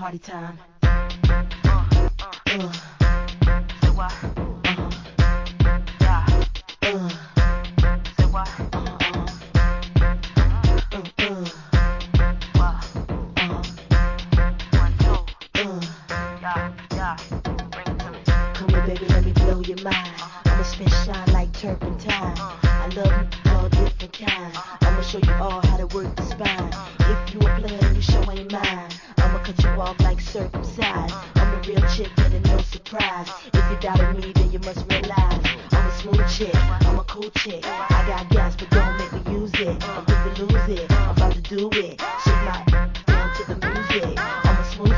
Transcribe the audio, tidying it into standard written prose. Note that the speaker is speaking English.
party time. Say what? Yeah. Say what? What? 1, 2. Yeah. Bring it to me. Come here, baby, let me blow your mind. I'ma spit shine like turpentine. I love you all different kinds. I'ma show you all how to work the spine. If you a player and you sure ain't mine, I'ma cut you off like circumcised. I'm the real chick, and no surprise. If you doubted me, then you must realize I'm a smooth chick, I'm a cool chick. I got gas, but